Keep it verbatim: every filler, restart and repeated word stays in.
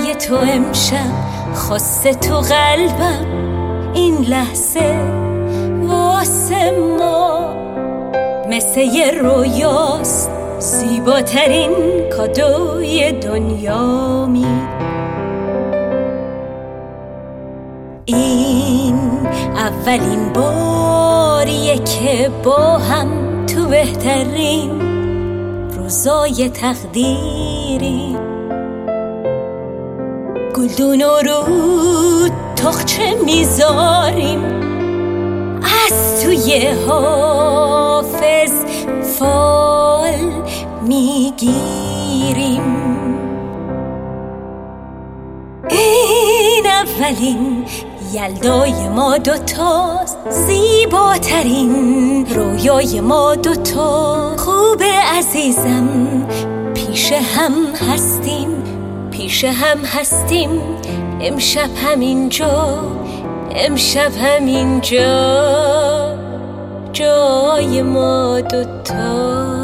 برای تو امشب خواسته تو قلبم این لحظه واسه ما مثل یه رویاست، زیباترین کادوی دنیا می. این اولین باریه که با هم تو بهترین روزای تقدیری گلدون و رود تخچه میذاریم، از توی حافظ فال میگیریم. این اولین یلدای ما دوتاست، زیباترین رویای ما دوتا. خوبه عزیزم پیش هم هستیم، پیش هم هستیم امشب همینجا، امشب همینجا جای ما دوتا.